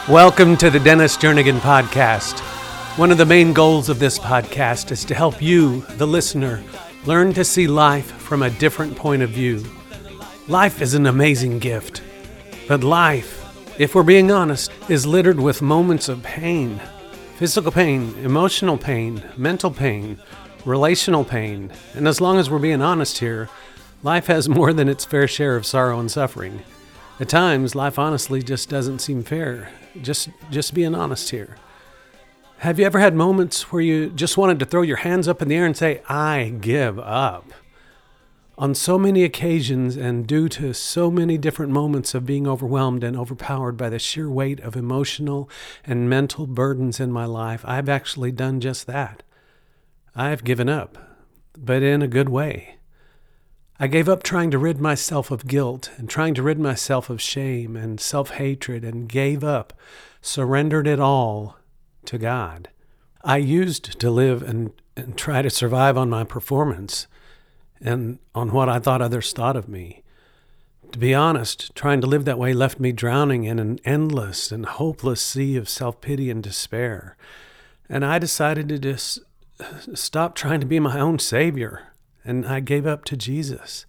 Welcome to the Dennis Jernigan Podcast. One of the main goals of this podcast is to help you, the listener, learn to see life from a different point of view. Life is an amazing gift, but life, if we're being honest, is littered with moments of pain. Physical pain, emotional pain, mental pain, relational pain, and as long as we're being honest here, life has more than its fair share of sorrow and suffering. At times, life honestly just doesn't seem fair. Just being honest here. Have you ever had moments where you just wanted to throw your hands up in the air and say, I give up? On so many occasions and due to so many different moments of being overwhelmed and overpowered by the sheer weight of emotional and mental burdens in my life, I've actually done just that. I've given up, but in a good way. I gave up trying to rid myself of guilt and trying to rid myself of shame and self-hatred and gave up, surrendered it all to God. I used to live and try to survive on my performance and on what I thought others thought of me. To be honest, trying to live that way left me drowning in an endless and hopeless sea of self-pity and despair. And I decided to just stop trying to be my own savior. And I gave up to Jesus.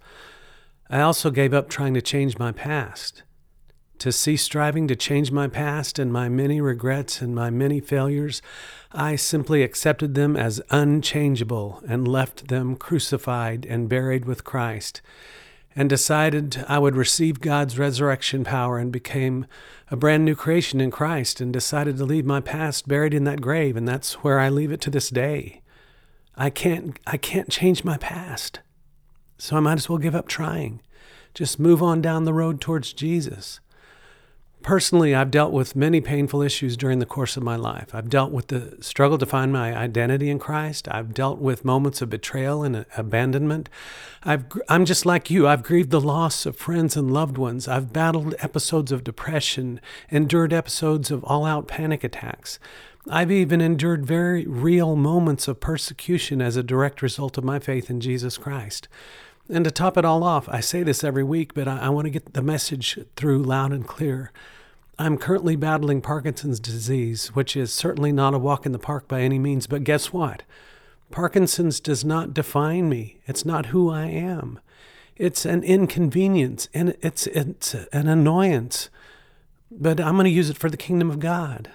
I also gave up trying to change my past. To cease striving to change my past and my many regrets and my many failures, I simply accepted them as unchangeable and left them crucified and buried with Christ, and decided I would receive God's resurrection power and became a brand new creation in Christ, and decided to leave my past buried in that grave, and that's where I leave it to this day. I can't change my past, so I might as well give up trying. Just move on down the road towards Jesus. Personally, I've dealt with many painful issues during the course of my life. I've dealt with the struggle to find my identity in Christ. I've dealt with moments of betrayal and abandonment. I'm just like you. I've grieved the loss of friends and loved ones. I've battled episodes of depression, endured episodes of all-out panic attacks. I've even endured very real moments of persecution as a direct result of my faith in Jesus Christ. And to top it all off, I say this every week, but I want to get the message through loud and clear. I'm currently battling Parkinson's disease, which is certainly not a walk in the park by any means, but guess what? Parkinson's does not define me. It's not who I am. It's an inconvenience, and it's an annoyance, but I'm going to use it for the kingdom of God.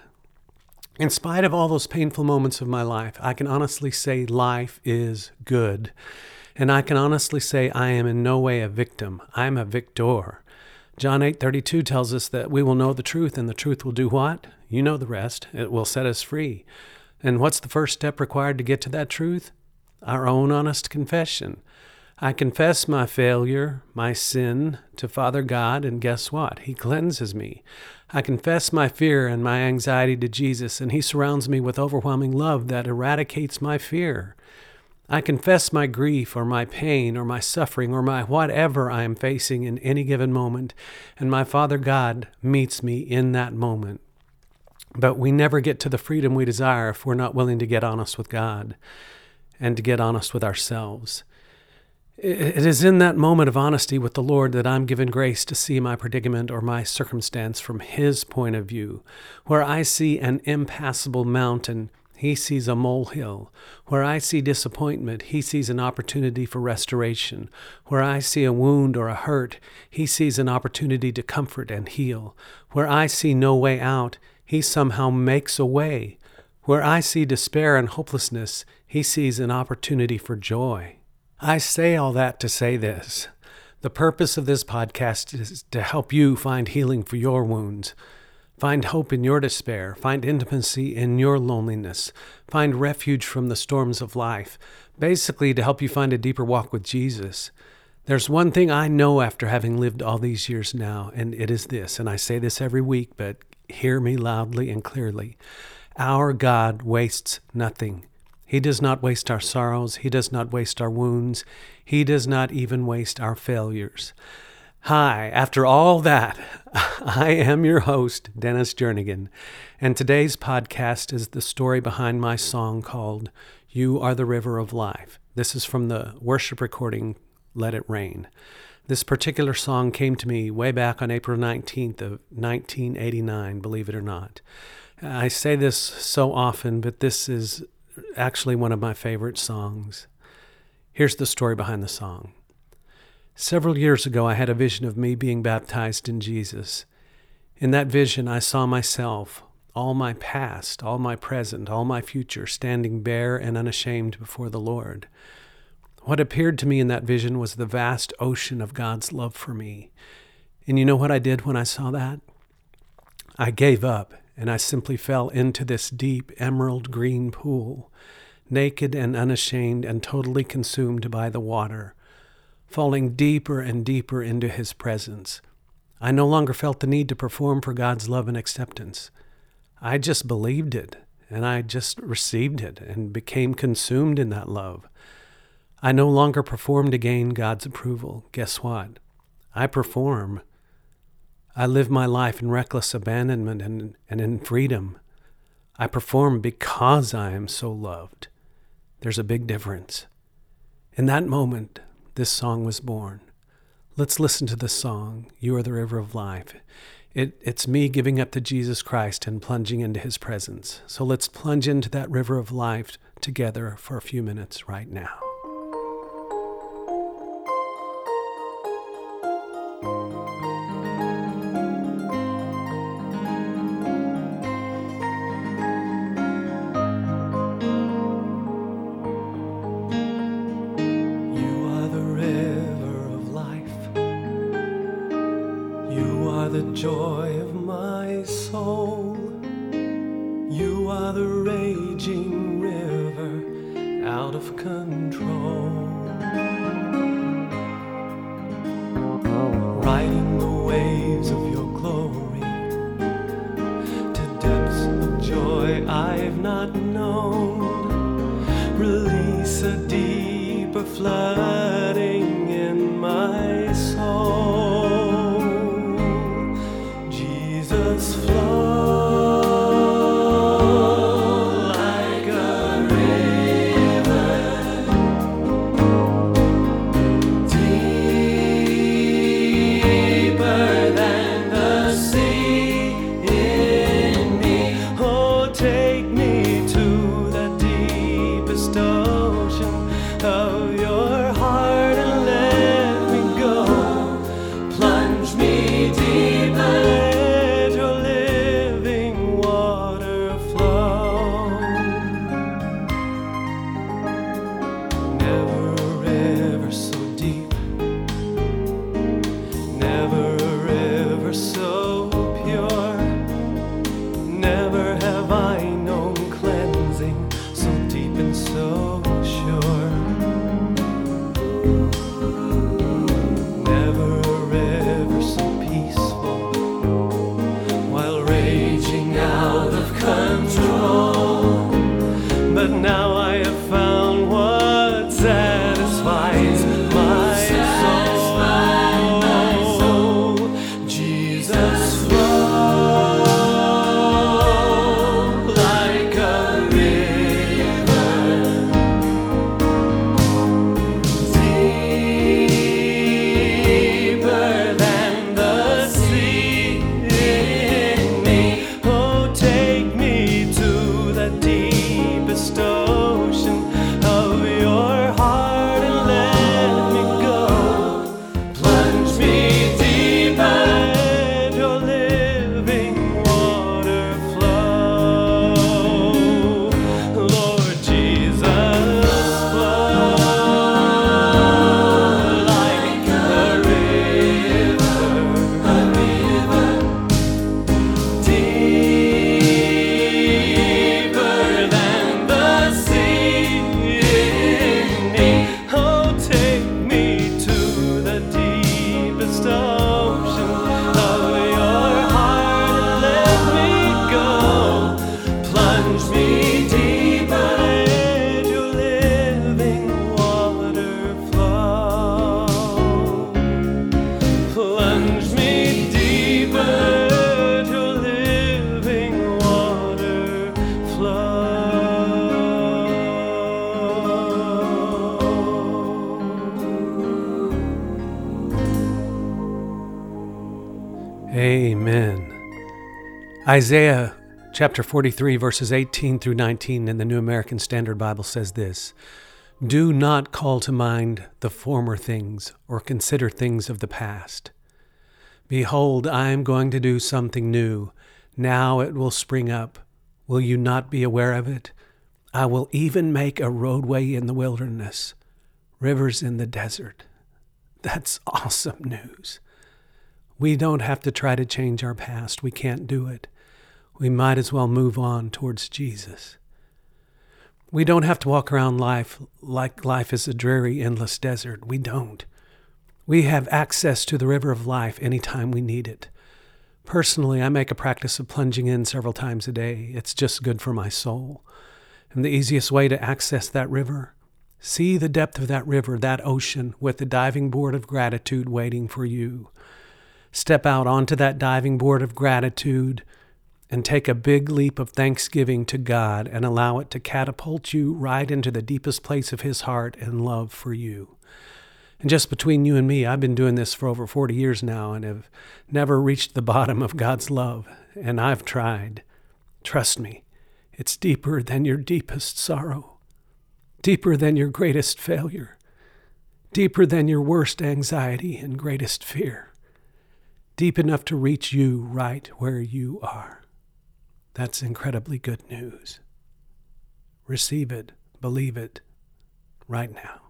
In spite of all those painful moments of my life, I can honestly say life is good. And I can honestly say I am in no way a victim. I'm a victor. John 8:32 tells us that we will know the truth, and the truth will do what? You know the rest. It will set us free. And what's the first step required to get to that truth? Our own honest confession. I confess my failure, my sin to Father God, and guess what? He cleanses me. I confess my fear and my anxiety to Jesus, and He surrounds me with overwhelming love that eradicates my fear. I confess my grief or my pain or my suffering or my whatever I am facing in any given moment, and my Father God meets me in that moment. But we never get to the freedom we desire if we're not willing to get honest with God and to get honest with ourselves. It is in that moment of honesty with the Lord that I'm given grace to see my predicament or my circumstance from His point of view. Where I see an impassable mountain, He sees a molehill. Where I see disappointment, He sees an opportunity for restoration. Where I see a wound or a hurt, He sees an opportunity to comfort and heal. Where I see no way out, He somehow makes a way. Where I see despair and hopelessness, He sees an opportunity for joy. I say all that to say this. The purpose of this podcast is to help you find healing for your wounds, find hope in your despair, find intimacy in your loneliness, find refuge from the storms of life, basically to help you find a deeper walk with Jesus. There's one thing I know after having lived all these years now, and it is this, and I say this every week, but hear me loudly and clearly. Our God wastes nothing. He does not waste our sorrows. He does not waste our wounds. He does not even waste our failures. Hi, after all that, I am your host, Dennis Jernigan, and today's podcast is the story behind my song called You Are the River of Life. This is from the worship recording Let It Rain. This particular song came to me way back on April 19th of 1989, believe it or not. I say this so often, but this is actually one of my favorite songs. Here's the story behind the song. Several years ago, I had a vision of me being baptized in Jesus. In that vision, I saw myself, all my past, all my present, all my future, standing bare and unashamed before the Lord. What appeared to me in that vision was the vast ocean of God's love for me. And you know what I did when I saw that? I gave up, and I simply fell into this deep emerald green pool, naked and unashamed and totally consumed by the water, falling deeper and deeper into His presence. I no longer felt the need to perform for God's love and acceptance. I just believed it, and I just received it and became consumed in that love. I no longer perform to gain God's approval. Guess what? I perform. I live my life in reckless abandonment and in freedom. I perform because I am so loved. There's a big difference. In that moment, this song was born. Let's listen to the song, You Are the River of Life. It's me giving up to Jesus Christ and plunging into His presence. So let's plunge into that river of life together for a few minutes right now. The joy of my soul. You are the raging river out of control. Riding the waves of your glory to depths of joy I've not known. Release a deeper flooding in my soul. Of your heart. Amen. Isaiah chapter 43, verses 18 through 19 in the New American Standard Bible says this: "Do not call to mind the former things or consider things of the past. Behold, I am going to do something new. Now it will spring up. Will you not be aware of it? I will even make a roadway in the wilderness, rivers in the desert." That's awesome news. We don't have to try to change our past. We can't do it. We might as well move on towards Jesus. We don't have to walk around life like life is a dreary, endless desert. We don't. We have access to the river of life anytime we need it. Personally, I make a practice of plunging in several times a day. It's just good for my soul. And the easiest way to access that river? See the depth of that river, that ocean, with the diving board of gratitude waiting for you. Step out onto that diving board of gratitude and take a big leap of thanksgiving to God and allow it to catapult you right into the deepest place of His heart and love for you. And just between you and me, I've been doing this for over 40 years now and have never reached the bottom of God's love. And I've tried. Trust me, it's deeper than your deepest sorrow, deeper than your greatest failure, deeper than your worst anxiety and greatest fear. Deep enough to reach you right where you are. That's incredibly good news. Receive it, believe it, right now.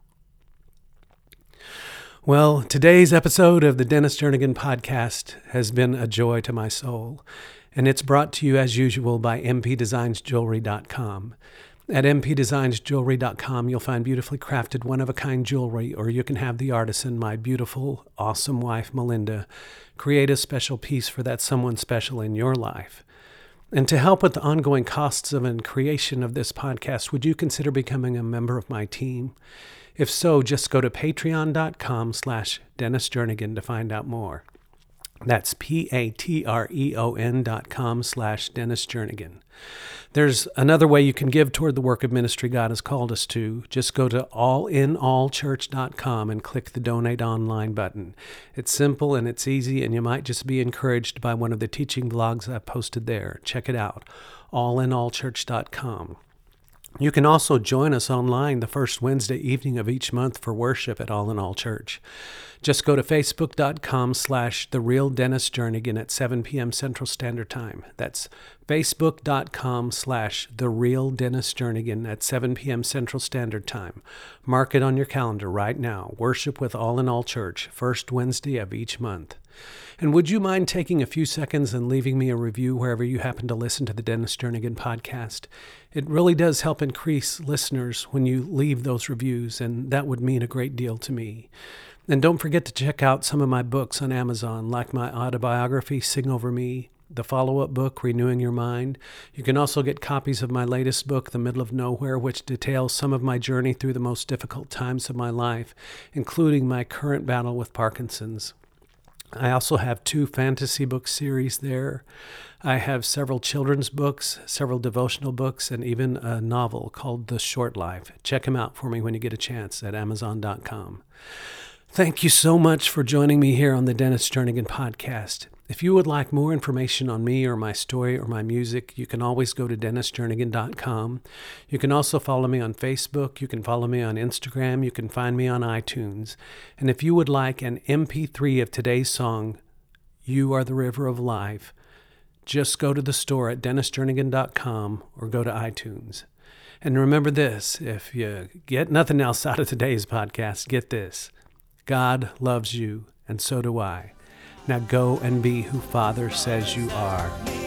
Well, today's episode of the Dennis Jernigan Podcast has been a joy to my soul, and it's brought to you as usual by mpdesignsjewelry.com. At mpdesignsjewelry.com, you'll find beautifully crafted, one-of-a-kind jewelry, or you can have the artisan, my beautiful, awesome wife, Melinda, create a special piece for that someone special in your life. And to help with the ongoing costs of and creation of this podcast, would you consider becoming a member of my team? If so, just go to patreon.com/Dennis Jernigan to find out more. That's patreon.com/Dennis Jernigan. There's another way you can give toward the work of ministry God has called us to. Just go to allinallchurch.com and click the Donate Online button. It's simple and it's easy, and you might just be encouraged by one of the teaching blogs I've posted there. Check it out, allinallchurch.com. You can also join us online the first Wednesday evening of each month for worship at All in All Church. Just go to facebook.com/TheRealDennisJernigan at 7 p.m. Central Standard Time. That's facebook.com/TheRealDennisJernigan at 7 p.m. Central Standard Time. Mark it on your calendar right now. Worship with All in All Church, first Wednesday of each month. And would you mind taking a few seconds and leaving me a review wherever you happen to listen to the Dennis Jernigan Podcast? It really does help increase listeners when you leave those reviews, and that would mean a great deal to me. And don't forget to check out some of my books on Amazon, like my autobiography, Sing Over Me, the follow-up book, Renewing Your Mind. You can also get copies of my latest book, The Middle of Nowhere, which details some of my journey through the most difficult times of my life, including my current battle with Parkinson's. I also have 2 fantasy book series there. I have several children's books, several devotional books, and even a novel called The Short Life. Check them out for me when you get a chance at Amazon.com. Thank you so much for joining me here on the Dennis Jernigan Podcast. If you would like more information on me or my story or my music, you can always go to DennisJernigan.com. You can also follow me on Facebook. You can follow me on Instagram. You can find me on iTunes. And if you would like an MP3 of today's song, You Are the River of Life, just go to the store at DennisJernigan.com or go to iTunes. And remember this, if you get nothing else out of today's podcast, get this. God loves you, and so do I. Now go and be who Father says you are.